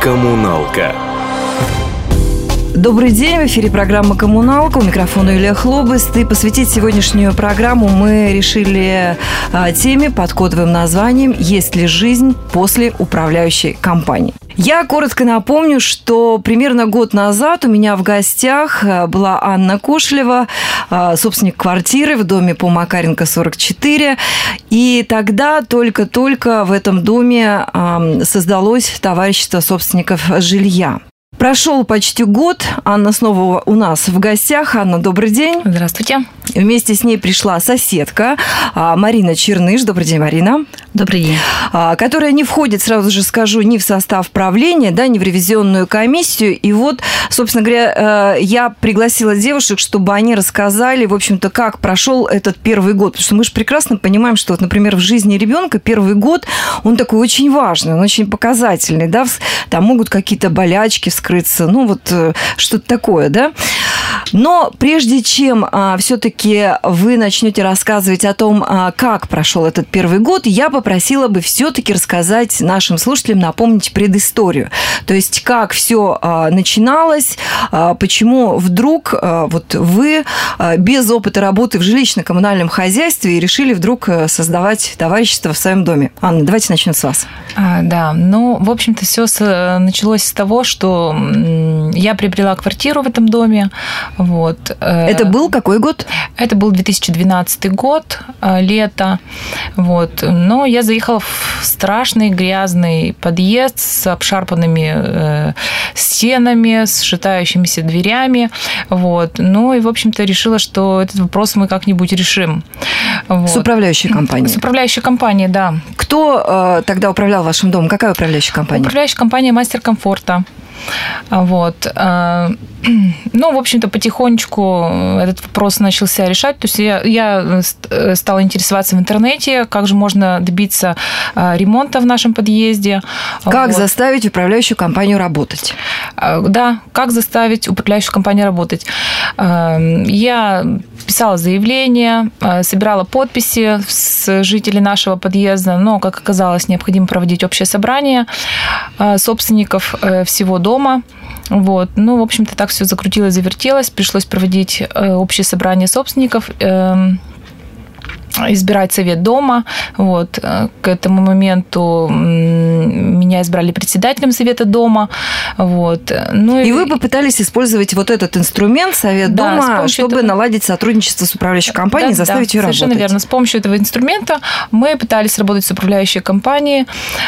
Коммуналка. Добрый день, в эфире программа «Коммуналка», у микрофона Юлия Хлобыст. И посвятить сегодняшнюю программу мы решили теме под кодовым названием «Есть ли жизнь после управляющей компании?». Я коротко напомню, что примерно год назад у меня в гостях была Анна Кошелева, собственник квартиры в доме по Макаренко, 44. И тогда только-только в этом доме создалось товарищество собственников жилья. Прошел почти год. Анна снова у нас в гостях. Анна, добрый день. Здравствуйте. Вместе с ней пришла соседка Марина Черныш. Добрый день, Марина. Добрый день. Которая не входит, сразу же скажу, ни в состав правления, да, ни в ревизионную комиссию. И вот, собственно говоря, я пригласила девушек, чтобы они рассказали, в общем-то, как прошел этот первый год. Потому что мы же прекрасно понимаем, что, вот, например, в жизни ребенка первый год, он такой очень важный, он очень показательный, да, там могут какие-то болячки вскрыться, ну вот что-то такое, да. Но прежде чем все-таки вы начнете рассказывать о том, как прошел этот первый год, я попросила бы все-таки рассказать нашим слушателям, напомнить предысторию. То есть, как все начиналось, почему вдруг вот вы без опыта работы в жилищно-коммунальном хозяйстве решили вдруг создавать товарищество в своем доме. Анна, давайте начнем с вас. Да, ну, в общем-то, все началось с того, что я приобрела квартиру в этом доме. Вот. Это был какой год? Это был 2012 год, лето. Вот. Но я заехала в страшный грязный подъезд с обшарпанными стенами, с шатающимися дверями. Вот. Ну и, в общем-то, решила, что этот вопрос мы как-нибудь решим. Вот. С управляющей компанией? С управляющей компанией, да. Кто тогда управлял вашим домом? Какая управляющая компания? Управляющая компания «Мастер комфорта». Вот. Ну, в общем-то, потихонечку этот вопрос начался решать. То есть я стала интересоваться в интернете, как же можно добиться ремонта в нашем подъезде. Как заставить управляющую компанию работать? Да, как заставить управляющую компанию работать. Я писала заявление, собирала подписи с жителей нашего подъезда, но, как оказалось, необходимо проводить общее собрание собственников всего дома. Вот. Ну, в общем-то, так все закрутилось, завертелось. Пришлось проводить общее собрание собственников, избирать совет дома. Вот. К этому моменту меня избрали председателем совета дома. Вот. Ну, и вы попытались использовать вот этот инструмент, совет дома, чтобы наладить сотрудничество с управляющей компанией, заставить ее работать. Совершенно верно. С помощью этого инструмента мы пытались работать с управляющей компанией,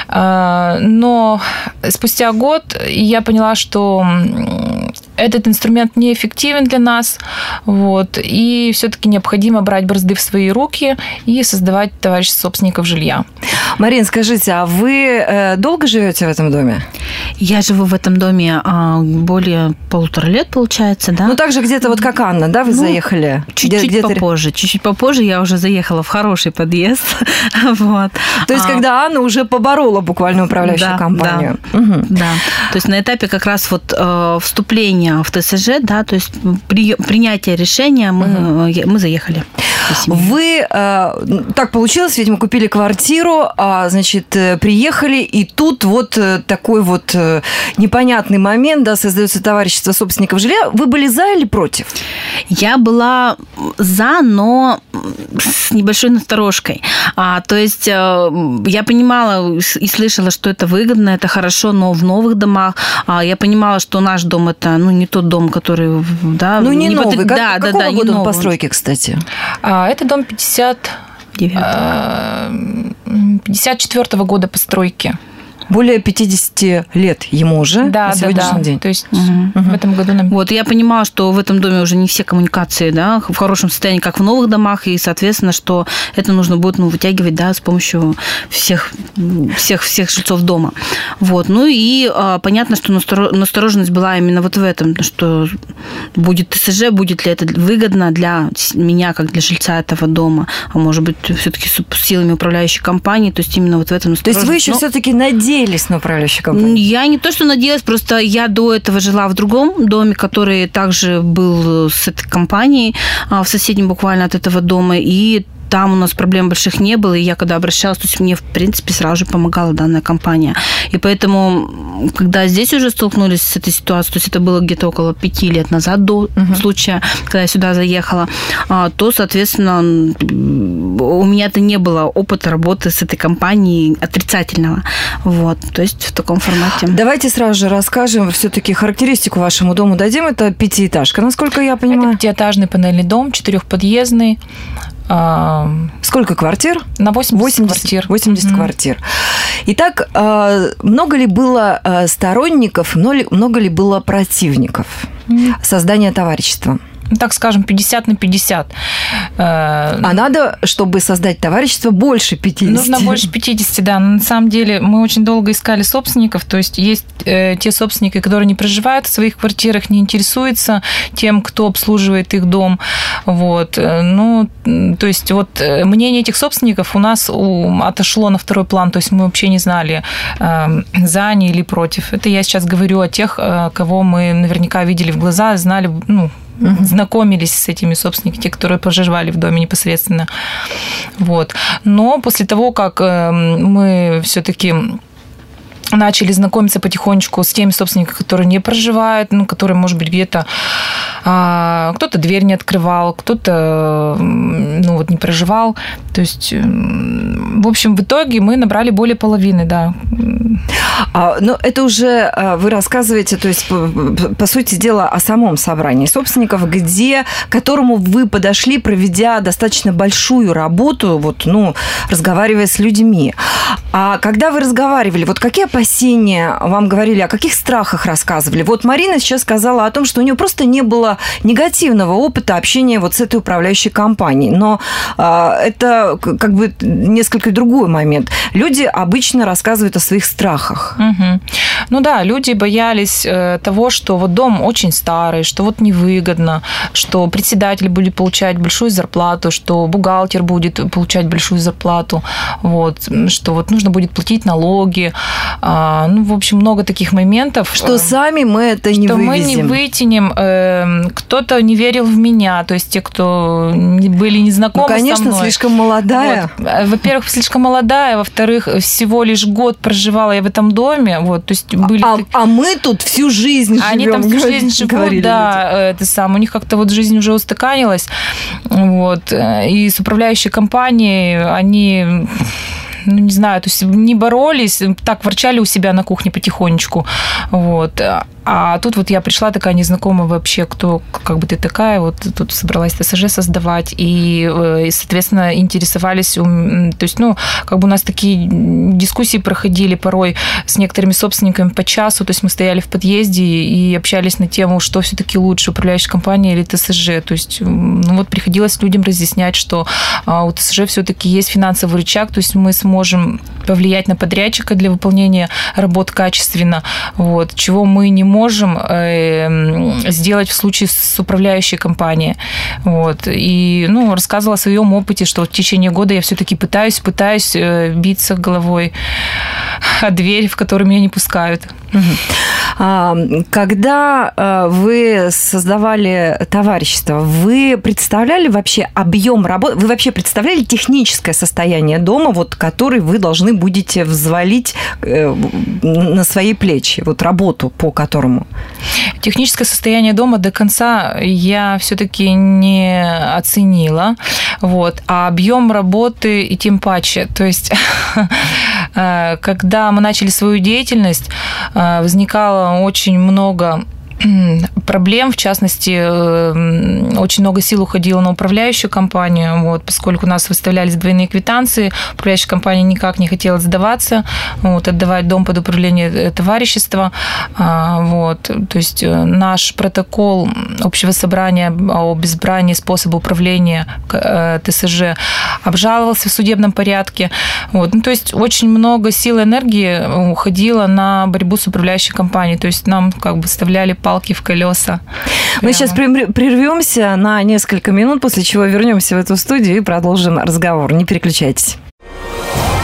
но спустя год я поняла, что этот инструмент неэффективен для нас, вот, и все-таки необходимо брать бразды в свои руки и создавать товарищество собственников жилья. Марин, скажите, а вы долго живете в этом доме? Я живу в этом доме более 1,5 лет, получается, да. Ну, так же где-то вот как Анна, да, вы заехали? Чуть-чуть попозже. Чуть-чуть попозже я уже заехала в хороший подъезд. Вот. То есть, когда Анна уже поборола буквально управляющую компанию. Да. То есть, на этапе как раз вот вступления в ТСЖ, да, то есть принятие решения мы заехали. Вы, так получилось, видимо, купили квартиру, значит, приехали, и тут вот такой вот непонятный момент, да, создается товарищество собственников жилья. Вы были за или против? Я была за, но с небольшой насторожкой. То есть я понимала и слышала, что это выгодно, это хорошо, но в новых домах я понимала, что наш дом это, ну, не тот дом, который, да, ну, не новый. Какого года он постройки, кстати? Это дом 54 года постройки. Более 50 лет ему уже на сегодняшний день. То есть в этом году нам... Вот, я понимала, что в этом доме уже не все коммуникации, да, в хорошем состоянии, как в новых домах, и, соответственно, что это нужно будет, ну, вытягивать, да, с помощью всех жильцов дома. Вот, ну и понятно, что настороженность была именно вот в этом, что будет ТСЖ, будет ли это выгодно для меня, как для жильца этого дома, а может быть, все-таки с силами управляющей компании, то есть именно вот в этом настороженность. То есть вы еще все-таки надеялись на управляющую компанию? Я не то, что надеялась, просто я до этого жила в другом доме, который также был с этой компанией, в соседнем буквально от этого дома, и там у нас проблем больших не было, и я когда обращалась, то есть мне, в принципе, сразу же помогала данная компания. И поэтому, когда здесь уже столкнулись с этой ситуацией, то есть это было где-то около 5 лет назад до случая, когда я сюда заехала, то, соответственно, у меня-то не было опыта работы с этой компанией отрицательного. Вот, то есть в таком формате. Давайте сразу же расскажем все-таки характеристику вашему дому дадим. Это 5-этажка, насколько я понимаю. Это 5-этажный панельный дом, 4-подъездный. Сколько квартир? На 80 квартир. 80 квартир. Итак, много ли было сторонников, много ли было противников создания товарищества? Так скажем, 50 на 50. А надо, чтобы создать товарищество, больше 50? Нужно больше 50, да. Но на самом деле мы очень долго искали собственников. То есть есть те собственники, которые не проживают в своих квартирах, не интересуются тем, кто обслуживает их дом. Вот. Ну, то есть вот мнение этих собственников у нас отошло на второй план. То есть мы вообще не знали, за они или против. Это я сейчас говорю о тех, кого мы наверняка видели в глаза, знали, знакомились с этими собственниками, те, которые проживали в доме непосредственно. Вот. Но после того, как мы все-таки начали знакомиться потихонечку с теми собственниками, которые не проживают, которые, может быть, где-то кто-то дверь не открывал, кто-то не проживал. То есть, в общем, в итоге мы набрали более половины, да. Но это уже вы рассказываете, то есть, по сути дела, о самом собрании собственников, к которому вы подошли, проведя достаточно большую работу, разговаривая с людьми. А когда вы разговаривали, какие опасения вам говорили, о каких страхах рассказывали? Вот Марина сейчас сказала о том, что у нее просто не было негативного опыта общения с этой управляющей компанией. Но это как бы несколько другой момент. Люди обычно рассказывают о своих страхах. Угу. Ну да, люди боялись того, что дом очень старый, что невыгодно, что председатель будет получать большую зарплату, что бухгалтер будет получать большую зарплату, что нужно будет платить налоги. В общем, много таких моментов. Что сами мы это не вывезем. Что мы не вытянем. Кто-то не верил в меня, то есть те, кто были незнакомы со мной. Конечно, слишком молодая. Во-первых, слишком молодая, во-вторых, всего лишь год проживала я в этом доме. То есть были мы тут всю жизнь живем. Они там всю жизнь живут, да. У них как-то жизнь уже устаканилась. И с управляющей компанией они... не знаю, то есть не боролись, так ворчали у себя на кухне потихонечку. А тут я пришла такая незнакомая вообще, кто, как бы ты такая, тут собралась ТСЖ создавать, и соответственно, интересовались, то есть, у нас такие дискуссии проходили порой с некоторыми собственниками по часу, то есть мы стояли в подъезде и общались на тему, что все-таки лучше, управляющая компания или ТСЖ, то есть, приходилось людям разъяснять, что у ТСЖ все-таки есть финансовый рычаг, то есть мы сможем повлиять на подрядчика для выполнения работ качественно, чего мы не можем сделать в случае с управляющей компанией. И, рассказывала о своем опыте, что в течение года я все-таки пытаюсь биться головой о дверь, в которую меня не пускают. Когда вы создавали товарищество, вы представляли вообще объем работы, вы вообще представляли техническое состояние дома, который вы должны будете взвалить на свои плечи, работу по которому? Техническое состояние дома до конца я все-таки не оценила, а объем работы и тем паче. То есть, когда мы начали свою деятельность, возникало очень много проблем, в частности, очень много сил уходило на управляющую компанию, поскольку у нас выставлялись двойные квитанции, управляющая компания никак не хотела сдаваться, отдавать дом под управление товарищества. То есть наш протокол общего собрания об избрании способа управления ТСЖ обжаловался в судебном порядке. То есть очень много сил и энергии уходило на борьбу с управляющей компанией. То есть нам вставляли палки в колеса. Мы сейчас прервемся на несколько минут, после чего вернемся в эту студию и продолжим разговор. Не переключайтесь.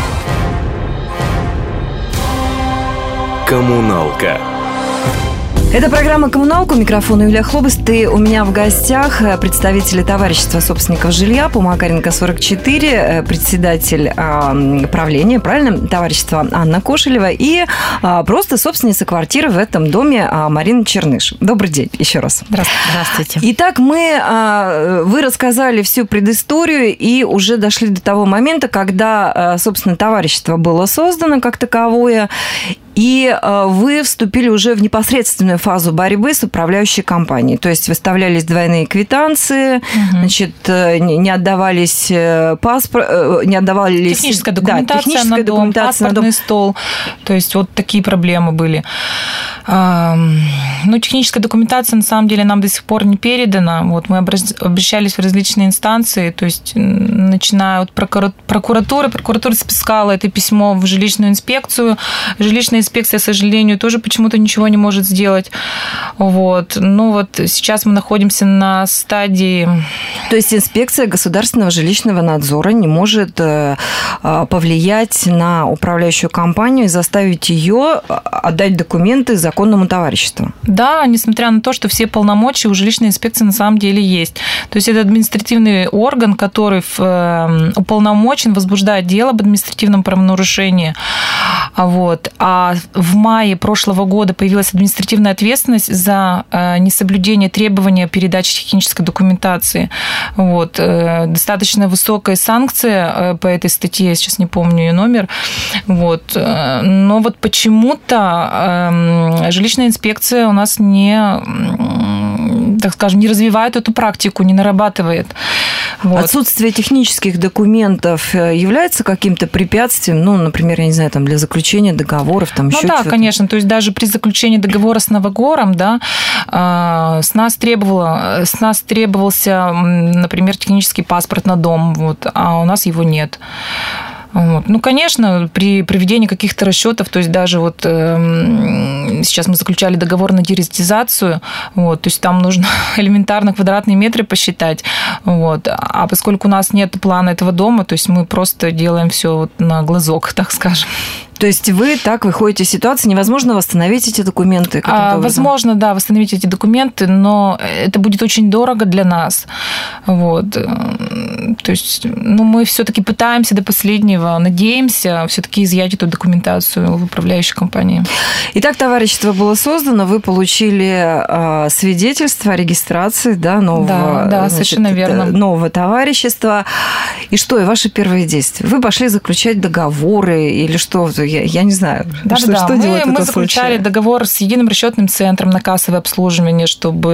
Коммуналка Это программа «Коммуналка». У микрофона Юлия Хлобыст. И у меня в гостях представители товарищества собственников жилья по Макаренко 44, председатель правления, правильно, товарищества Анна Кошелева и просто собственница квартиры в этом доме Марина Черныш. Добрый день еще раз. Здравствуйте. Итак, вы рассказали всю предысторию и уже дошли до того момента, когда, собственно, товарищество было создано как таковое, и вы вступили уже в непосредственную фазу борьбы с управляющей компанией. То есть выставлялись двойные квитанции, значит, не отдавались техническая документация на дом, паспортный стол. То есть вот такие проблемы были. Ну, техническая документация, на самом деле, нам до сих пор не передана. Вот мы обращались в различные инстанции, то есть начиная от прокуратуры. Прокуратура спускала это письмо в жилищную инспекцию. Жилищная инспекция, к сожалению, тоже почему-то ничего не может сделать. Вот. Ну, вот сейчас мы находимся на стадии... То есть инспекция государственного жилищного надзора не может повлиять на управляющую компанию и заставить ее отдать документы законному товариществу? Да, несмотря на то, что все полномочия у жилищной инспекции на самом деле есть. То есть это административный орган, который уполномочен возбуждать дело об административном правонарушении. Вот. А в мае прошлого года появилась административная ответственность за несоблюдение требования передачи технической документации. Вот. Достаточно высокая санкция по этой статье, я сейчас не помню ее номер. Вот. Но вот почему-то жилищная инспекция у нас не, так скажем, не развивает эту практику, не нарабатывает. Вот. Отсутствие технических документов является каким-то препятствием, ну, например, я не знаю, там, для заключения договоров, там, еще да, конечно, то есть даже при заключении договора с Новогором, да, с нас требовался, например, технический паспорт на дом, вот, а у нас его нет. Вот. Ну, конечно, при проведении каких-то расчетов, то есть даже вот сейчас мы заключали договор на деретизацию, вот, то есть там нужно элементарно квадратные метры посчитать, вот, а поскольку у нас нет плана этого дома, то есть мы просто делаем все вот на глазок, так скажем. То есть вы так выходите из ситуации, невозможно восстановить эти документы каким-то образом? Возможно, да, восстановить эти документы, но это будет очень дорого для нас. Вот. То есть, ну, мы все-таки пытаемся до последнего, надеемся все-таки изъять эту документацию в управляющей компании. Итак, товарищество было создано, вы получили свидетельство о регистрации, да, нового, да, совершенно верно. Нового товарищества. И что, и ваши первые действия? Вы пошли заключать договоры или что? Я не знаю, что делать в этом случае? Мы заключали договор с единым расчетным центром на кассовое обслуживание,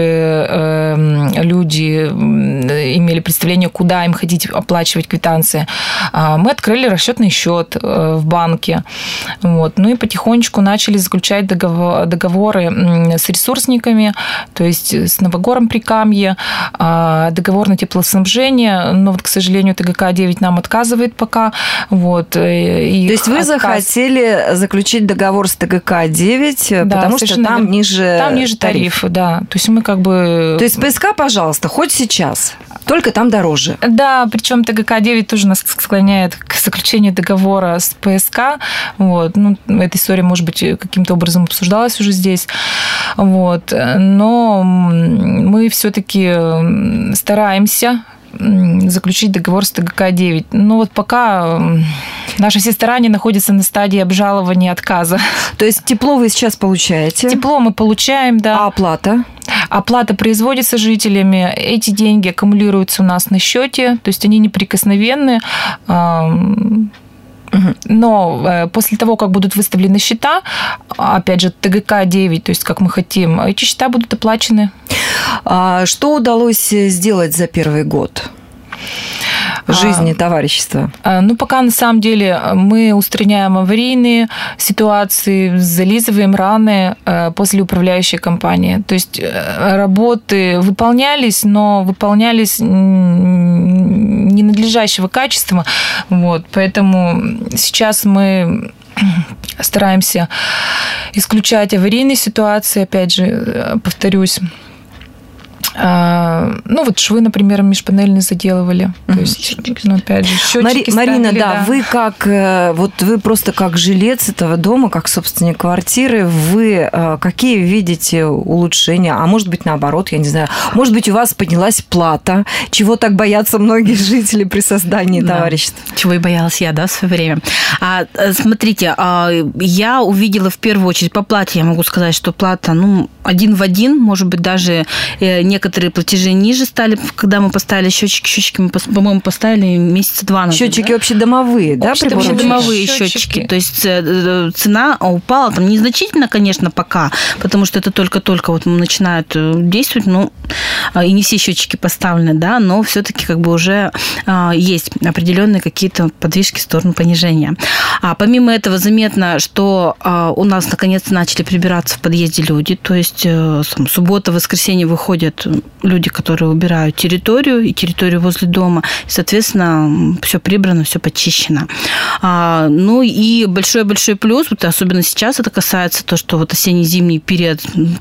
чтобы люди имели представление, куда им ходить оплачивать квитанции. Мы открыли расчетный счет в банке. Вот. Ну и потихонечку начали заключать договоры с ресурсниками, то есть с Новогором Прикамье, договор на теплоснабжение, но вот, к сожалению, ТГК-9 нам отказывает пока. Вот. То есть вы захотели заключить договор с ТГК-9, да, потому что там ниже тарифы, да. То есть мы как бы... То есть ПСК, пожалуйста, хоть сейчас, только там дороже. Да, причем ТГК-9 тоже нас склоняет к заключению договора с ПСК. Вот. Ну, эта история, может быть, каким-то образом обсуждалась уже здесь. Вот. Но мы все-таки стараемся заключить договор с ТГК-9. Но вот пока наши все старания находятся на стадии обжалования отказа. То есть тепло вы сейчас получаете? Тепло мы получаем, да. А оплата? Оплата производится жителями. Эти деньги аккумулируются у нас на счете, то есть они неприкосновенны. Но после того, как будут выставлены счета, опять же, ТГК-9, то есть как мы хотим, эти счета будут оплачены. Что удалось сделать за первый год жизни товарищества? Ну, пока на самом деле мы устраняем аварийные ситуации, зализываем раны после управляющей компании. То есть работы выполнялись, но выполнялись ненадлежащего качества. Вот, поэтому сейчас мы стараемся исключать аварийные ситуации, опять же, повторюсь. Ну, вот швы, например, межпанельные заделывали. То есть, ну, опять же, счетчики Марина, ставили, да, вы как, вот вы просто как жилец этого дома, как собственник квартиры, вы какие видите улучшения? А может быть, наоборот, я не знаю. Может быть, у вас поднялась плата, чего так боятся многие жители при создании товарищества? Чего и боялась я, да, в свое время. Смотрите, я увидела в первую очередь по плате, я могу сказать, что плата, ну, один в один, может быть, даже некоторые платежи ниже стали, когда мы поставили счетчики. Счетчики мы, по-моему, поставили месяца 2 назад. Счетчики общедомовые, да? Общедомовые счетчики. То есть цена упала, там незначительно, конечно, пока, потому что это только-только вот начинают действовать, ну, и не все счетчики поставлены, да, но все-таки как бы уже есть определенные какие-то подвижки в сторону понижения. А помимо этого заметно, что у нас наконец-то начали прибираться в подъезде люди, то есть суббота, воскресенье выходят люди, которые убирают территорию и территорию возле дома, и, соответственно, все прибрано, все почищено. Ну и большой-большой плюс, вот особенно сейчас это касается то, что вот зимний период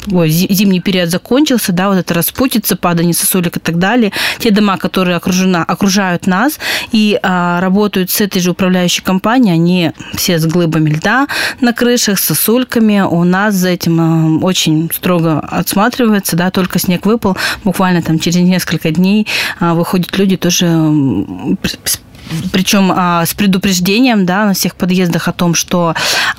закончился, да, вот это распутица, падание сосулек и так далее. Те дома, которые окружают нас и работают с этой же управляющей компанией, они все с глыбами льда на крышах, с сосульками. У нас за этим очень строго отсматривается, да, только снег выпал, буквально там через несколько дней выходят люди тоже, причем с предупреждением, да, на всех подъездах о том, что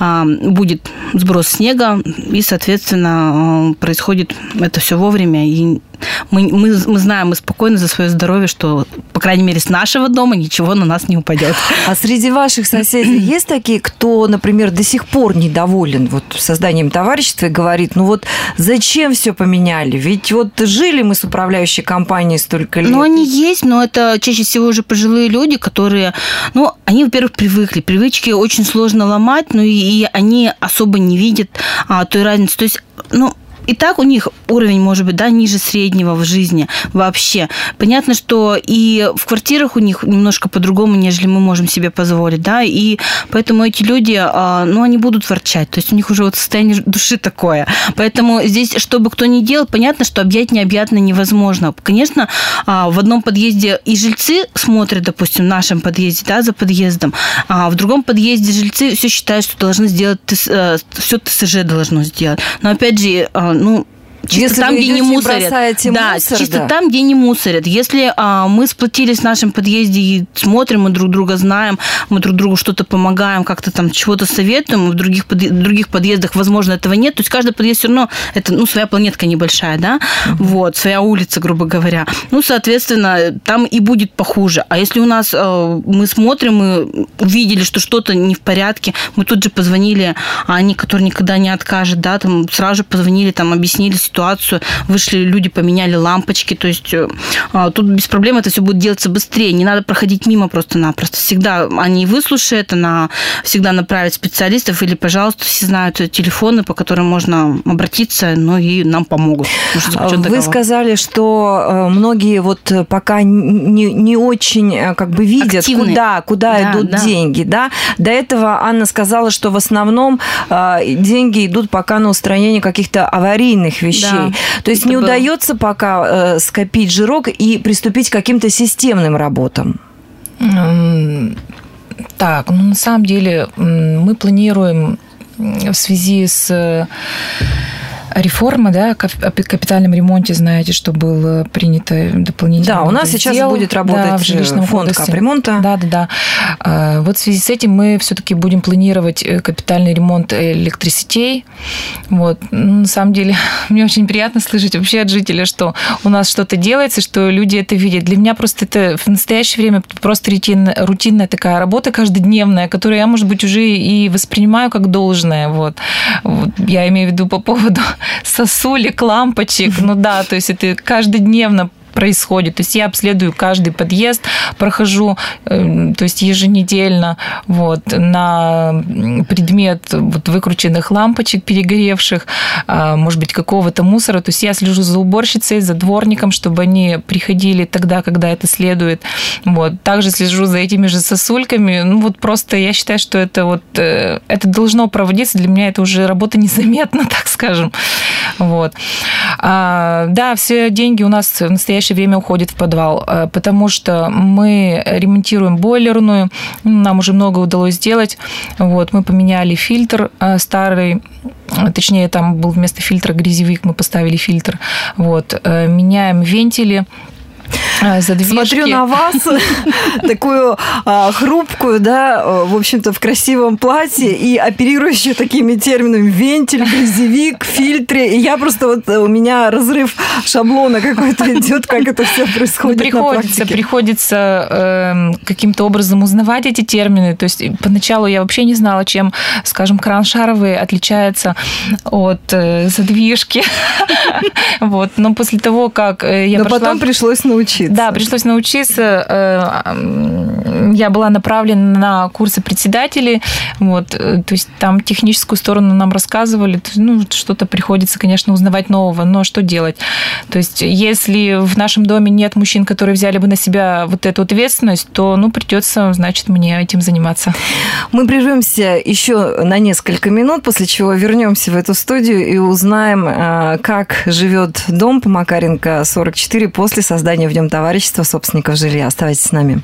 будет сброс снега, и, соответственно, происходит это все вовремя, и мы знаем, мы спокойны за свое здоровье, что, по крайней мере, с нашего дома ничего на нас не упадет. А среди ваших соседей есть такие, кто, например, до сих пор недоволен вот созданием товарищества и говорит, ну вот зачем все поменяли? Ведь вот жили мы с управляющей компанией столько лет. Ну, они есть, но это чаще всего уже пожилые люди, которые, ну, они, во-первых, привыкли. Привычки очень сложно ломать, ну, и они особо не видят той разницы. То есть, ну, и так у них уровень, может быть, да, ниже среднего в жизни вообще. Понятно, что и в квартирах у них немножко по-другому, нежели мы можем себе позволить, да, и поэтому эти люди, ну, они будут ворчать, то есть у них уже вот состояние души такое. Поэтому здесь, что бы кто ни делал, понятно, что объять необъятно невозможно. Конечно, в одном подъезде и жильцы смотрят, допустим, в нашем подъезде, да, за подъездом, а в другом подъезде жильцы все считают, что должны сделать, все ТСЖ должно сделать. Но, опять же, ну, чисто если там, где не мусорят. Да, чисто там, где не мусорят. Если мы сплотились в нашем подъезде и смотрим, мы друг друга знаем, мы друг другу что-то помогаем, как-то там чего-то советуем, в других подъездах, возможно, этого нет. То есть каждый подъезд все равно, это, ну, своя планетка небольшая, да, вот, своя улица, грубо говоря. Ну, соответственно, там и будет похуже. А если у нас мы смотрим, мы увидели, что что-то не в порядке, мы тут же позвонили, они, которые никогда не откажут, да, там сразу же позвонили, там объяснили ситуацию, вышли люди, поменяли лампочки, то есть тут без проблем это все будет делаться быстрее, не надо проходить мимо просто-напросто. Всегда они выслушают, всегда направят специалистов или, пожалуйста, все знают телефоны, по которым можно обратиться, ну и нам помогут. Вы сказали, что многие вот пока не очень как бы видят, куда идут деньги, да? До этого Анна сказала, что в основном деньги идут пока на устранение каких-то аварийных вещей. Да, то есть не удается пока скопить жирок и приступить к каким-то системным работам? Так, ну на самом деле мы планируем в связи с реформа, да, о капитальном ремонте, знаете, что было принято дополнительно. Да, у нас сейчас будет работать фонд капремонта. Да. Вот в связи с этим мы все-таки будем планировать капитальный ремонт электросетей. Вот. На самом деле, мне очень приятно слышать вообще от жителя, что у нас что-то делается, что люди это видят. Для меня просто это в настоящее время просто рутинная такая работа каждодневная, которую я, может быть, уже и воспринимаю как должное. Вот. Я имею в виду по поводу сосулек, лампочек. Ну да, то есть это каждодневно происходит. То есть я обследую каждый подъезд, прохожу, то есть еженедельно вот, на предмет вот, выкрученных лампочек перегоревших, может быть, какого-то мусора. То есть я слежу за уборщицей, за дворником, чтобы они приходили тогда, когда это следует. Вот. Также слежу за этими же сосульками. Ну вот просто я считаю, что это должно проводиться. Для меня это уже работа незаметна, так скажем. Вот. Да, все деньги у нас в настоящее время уходят в подвал, потому что мы ремонтируем бойлерную, нам уже много удалось сделать. Вот, мы поменяли фильтр старый, точнее, там был вместо фильтра грязевик, мы поставили фильтр. Вот, меняем вентили. Задвижки. Смотрю на вас, такую хрупкую, да, в общем-то, в красивом платье и оперирующую такими терминами вентиль, грязевик, фильтре. И я просто у меня разрыв шаблона какой-то идет, как это все происходит на практике. Приходится каким-то образом узнавать эти термины. То есть поначалу я вообще не знала, чем, скажем, кран шаровый отличается от задвижки. Вот. Но после того, как я прошла... Но потом пришлось научиться. Да, пришлось научиться. Я была направлена на курсы председателей. Вот, то есть там техническую сторону нам рассказывали. Ну, что-то приходится, конечно, узнавать нового, но что делать? То есть если в нашем доме нет мужчин, которые взяли бы на себя вот эту ответственность, то, придется, значит, мне этим заниматься. Мы прервемся еще на несколько минут, после чего вернемся в эту студию и узнаем, как живет дом по Макаренко 44 после создания в нем товарищества собственников жилья. Оставайтесь с нами.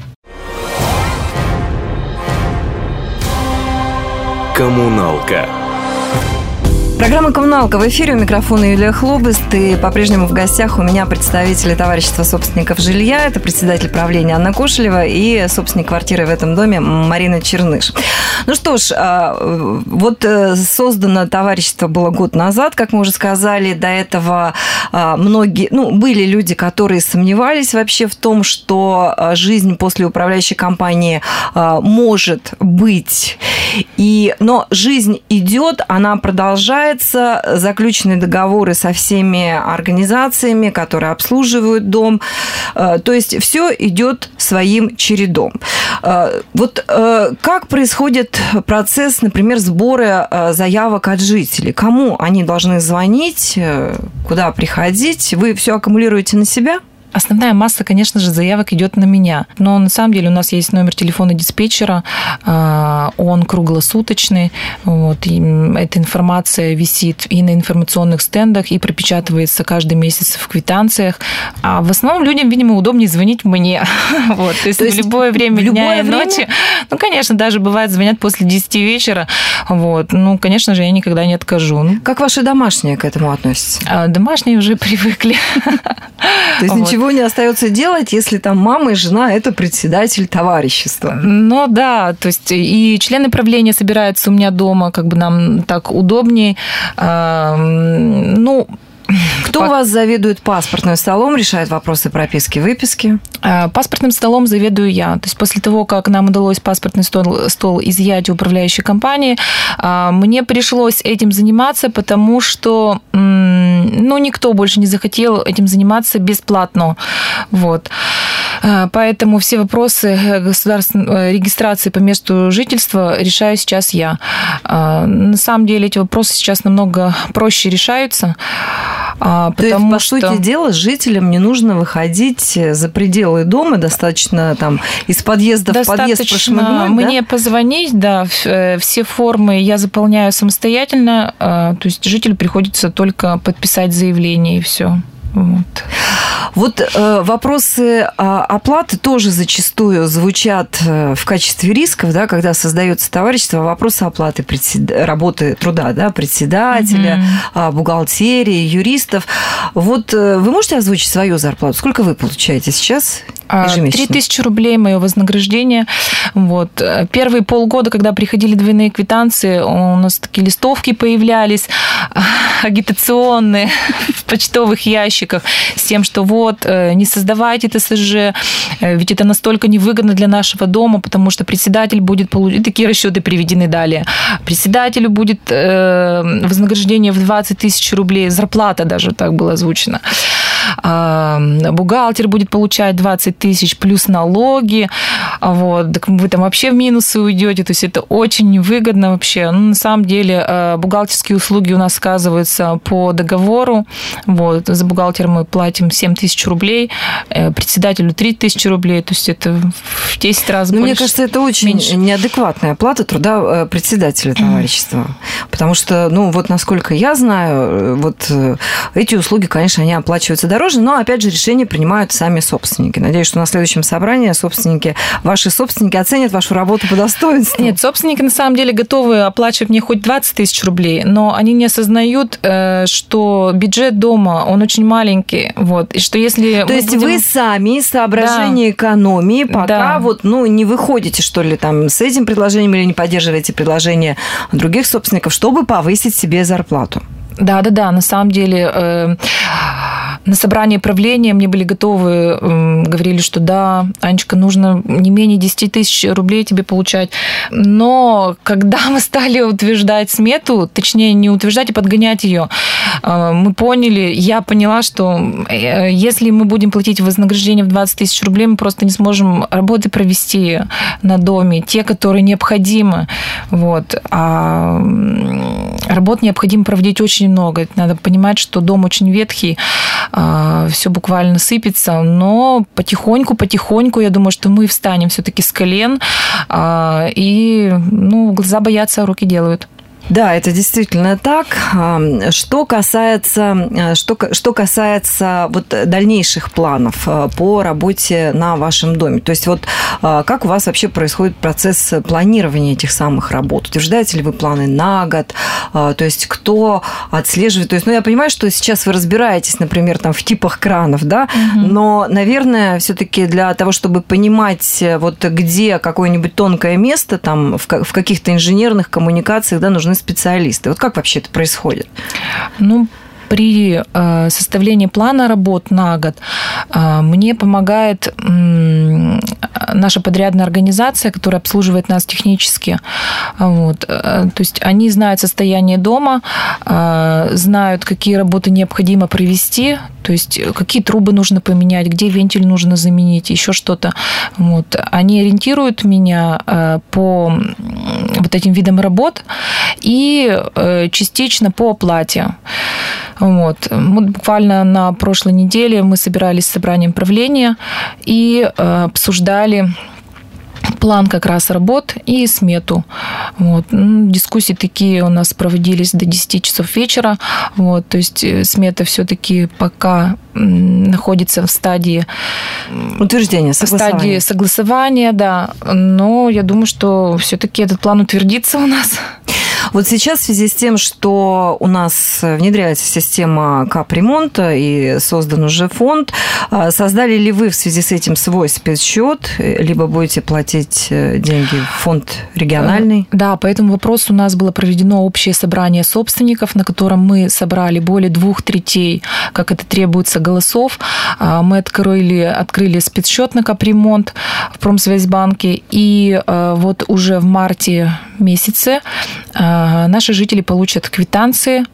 Коммуналка. Программа «Коммуналка» в эфире. У микрофона Юлия Хлобыст. И по-прежнему в гостях у меня представители товарищества собственников жилья. Это председатель правления Анна Кошелева и собственник квартиры в этом доме Марина Черныш. Ну что ж, вот создано товарищество было год назад, как мы уже сказали. До этого многие, были люди, которые сомневались вообще в том, что жизнь после управляющей компании может быть. Но жизнь идет, она продолжается. Заключены договоры со всеми организациями, которые обслуживают дом. То есть все идет своим чередом. Вот как происходит процесс, например, сбора заявок от жителей? Кому они должны звонить, куда приходить? Вы все аккумулируете на себя? Основная масса, конечно же, заявок идет на меня. Но на самом деле у нас есть номер телефона диспетчера, он круглосуточный. Вот, и эта информация висит и на информационных стендах, и пропечатывается каждый месяц в квитанциях. А в основном людям, видимо, удобнее звонить мне. Вот, то есть в любое время дня и ночи. Конечно, даже бывает, звонят после 10 вечера. Вот, конечно же, я никогда не откажу. Как ваши домашние к этому относятся? Домашние уже привыкли. То есть ничего не остается делать, если там мама и жена – это председатель товарищества. Да, то есть и члены правления собираются у меня дома, как бы нам так удобнее. Кто у вас заведует паспортным столом, решает вопросы прописки, выписки? Паспортным столом заведую я. То есть после того, как нам удалось паспортный стол изъять у управляющей компании, мне пришлось этим заниматься, потому что никто больше не захотел этим заниматься бесплатно. Вот. Поэтому все вопросы государственной регистрации по месту жительства решаю сейчас я. На самом деле эти вопросы сейчас намного проще решаются. То есть, по сути дела, жителям не нужно выходить за пределы дома, достаточно там из подъезда в подъезд прошмыгнуть, мне позвонить, да, все формы я заполняю самостоятельно, то есть жителю приходится только подписать заявление и все. Вот вопросы оплаты тоже зачастую звучат в качестве рисков, да, когда создается товарищество, вопросы оплаты работы труда, да, председателя, бухгалтерии, юристов. Вот вы можете озвучить свою зарплату? Сколько вы получаете сейчас ежемесячно? 3000 рублей мое вознаграждение. Вот. Первые полгода, когда приходили двойные квитанции, у нас такие листовки появлялись, агитационные в почтовых ящиках, с тем, что не создавайте ТСЖ, ведь это настолько невыгодно для нашего дома, потому что председатель будет получить, такие расчеты приведены далее, председателю будет вознаграждение в 20 000 рублей, зарплата даже так было озвучено. бухгалтер будет получать 20 тысяч плюс налоги, вот, так вы там вообще в минусы уйдете, то есть это очень невыгодно вообще. Ну, на самом деле бухгалтерские услуги у нас сказываются по договору, вот, за бухгалтера мы платим 7 тысяч рублей, председателю 3 тысячи рублей, то есть это в 10 раз больше. Мне кажется, это очень неадекватная оплата труда председателя товарищества, потому что, ну, вот насколько я знаю, вот эти услуги, конечно, они оплачиваются дороже, но, опять же, решения принимают сами собственники. Надеюсь, что на следующем собрании ваши собственники оценят вашу работу по достоинству. Нет, собственники на самом деле готовы оплачивать мне хоть 20 тысяч рублей, но они не осознают, что бюджет дома, он очень маленький, вот, и что если... То есть вы сами из соображения экономии пока вот, ну, не выходите, что ли, там, с этим предложением или не поддерживаете предложения других собственников, чтобы повысить себе зарплату? Да, на самом деле на собрании правления мне были готовы, говорили, что да, Анечка, нужно не менее 10 тысяч рублей тебе получать. Но когда мы стали утверждать смету, точнее не утверждать, а подгонять ее, я поняла, что если мы будем платить вознаграждение в 20 тысяч рублей, мы просто не сможем работы провести на доме, те, которые необходимы. Вот. А работ необходимо проводить очень много. Надо понимать, что дом очень ветхий, все буквально сыпется, но потихоньку, я думаю, что мы встанем все-таки с колен, и глаза боятся, руки делают. Да, это действительно так. Что касается вот дальнейших планов по работе на вашем доме, то есть вот как у вас вообще происходит процесс планирования этих самых работ? Утверждаете ли вы планы на год? То есть кто отслеживает? То есть, я понимаю, что сейчас вы разбираетесь, например, там в типах кранов, да, но, наверное, все-таки для того, чтобы понимать, вот где какое-нибудь тонкое место, там в каких-то инженерных коммуникациях, да, нужны специалисты. Вот как вообще это происходит? При составлении плана работ на год мне помогает наша подрядная организация, которая обслуживает нас технически. Вот. То есть они знают состояние дома, знают, какие работы необходимо провести, то есть какие трубы нужно поменять, где вентиль нужно заменить, еще что-то. Вот. Они ориентируют меня по вот этим видам работ и частично по оплате. Вот. Буквально на прошлой неделе мы собирались с собранием правления и обсуждали план как раз работ и смету. Вот. Дискуссии такие у нас проводились до 10 часов вечера. Вот. То есть смета все-таки пока находится в стадии утверждения, согласования. В стадии согласования, да. Но я думаю, что все-таки этот план утвердится у нас. Вот сейчас в связи с тем, что у нас внедряется система капремонта и создан уже фонд, создали ли вы в связи с этим свой спецсчет, либо будете платить деньги в фонд региональный? Да, по этому вопросу у нас было проведено общее собрание собственников, на котором мы собрали более 2/3, как это требуется, голосов. Мы открыли спецсчет на капремонт в Промсвязьбанке, и вот уже в марте месяце наши жители получат квитанции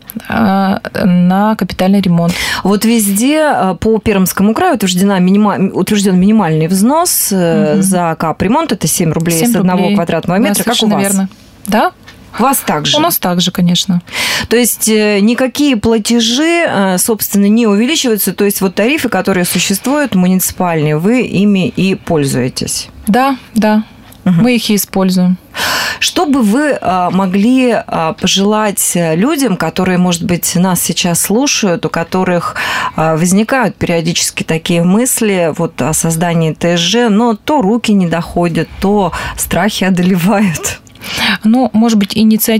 на капитальный ремонт. Вот везде по Пермскому краю утвержден минимальный взнос за капремонт. Это 7 рублей с 1 квадратного метра. Как у вас? Верно. Да. У вас также? У нас также, конечно. То есть никакие платежи, собственно, не увеличиваются. То есть вот тарифы, которые существуют, муниципальные, вы ими и пользуетесь? Да. Мы их и используем. Что бы вы могли пожелать людям, которые, может быть, нас сейчас слушают, у которых возникают периодически такие мысли вот о создании ТСЖ, но то руки не доходят, то страхи одолевают? Может быть,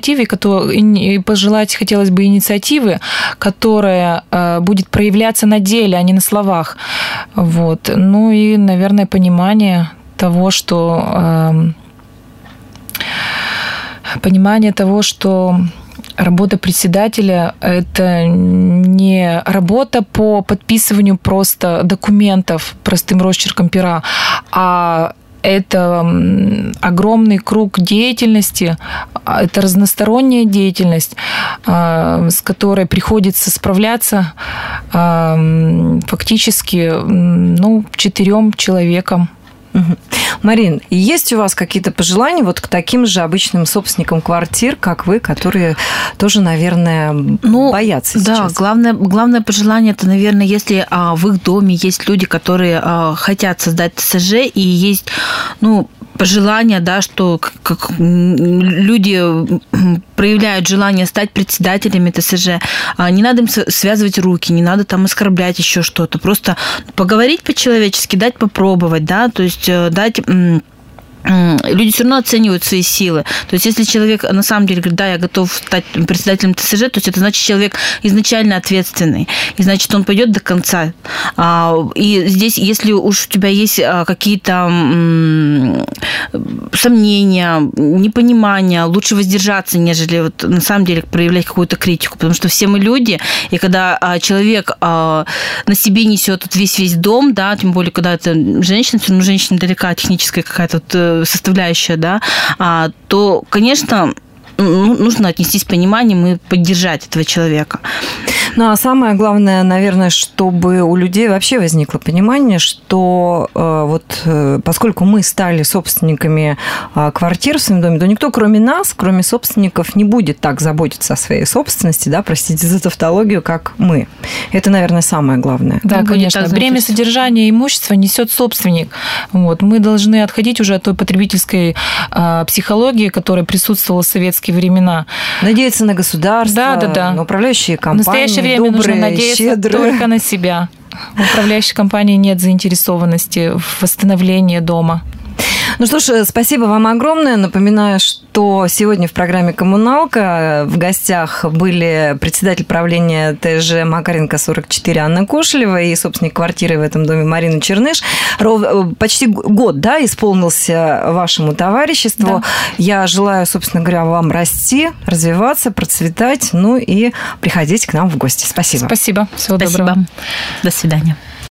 пожелать хотелось бы инициативы, которая будет проявляться на деле, а не на словах. Вот. И, наверное, понимание того, что работа председателя – это не работа по подписыванию просто документов простым росчерком пера, а это огромный круг деятельности, это разносторонняя деятельность, с которой приходится справляться фактически 4 человекам. Марин, есть у вас какие-то пожелания вот к таким же обычным собственникам квартир, как вы, которые тоже, наверное, боятся сейчас? Да, главное пожелание, это, наверное, если в их доме есть люди, которые хотят создать ТСЖ, и есть, пожелание, да, что как люди проявляют желание стать председателями ТСЖ, не надо им связывать руки, не надо там оскорблять еще что-то, просто поговорить по-человечески, дать попробовать, да, то есть дать... Люди все равно оценивают свои силы. То есть, если человек на самом деле говорит, да, я готов стать председателем ТСЖ, то есть это значит, человек изначально ответственный. И значит, он пойдет до конца. И здесь, если уж у тебя есть какие-то сомнения, непонимания, лучше воздержаться, нежели вот на самом деле проявлять какую-то критику. Потому что все мы люди, и когда человек на себе несет весь дом, да, тем более, когда это женщина, все равно женщина далека, техническая какая-то составляющая, да, то, конечно, нужно отнестись с пониманием и поддержать этого человека. А самое главное, наверное, чтобы у людей вообще возникло понимание, что поскольку мы стали собственниками квартир в своем доме, то никто, кроме нас, кроме собственников, не будет так заботиться о своей собственности, да, простите за тавтологию, как мы. Это, наверное, самое главное. Да, конечно. Бремя содержания имущества несет собственник. Мы должны отходить уже от той потребительской психологии, которая присутствовала в советские времена. Надеяться на государство, на управляющие компании. В настоящее время нужно надеяться только на себя. У управляющей компании нет заинтересованности в восстановлении дома. Ну что ж, спасибо вам огромное. Напоминаю, что сегодня в программе «Коммуналка» в гостях были председатель правления ТСЖ Макаренко 44 Анна Кошелева и собственник квартиры в этом доме Марина Черныш. Почти год, да, исполнился вашему товариществу. Да. Я желаю, собственно говоря, вам расти, развиваться, процветать, и приходите к нам в гости. Спасибо. Спасибо. Всего доброго. До свидания.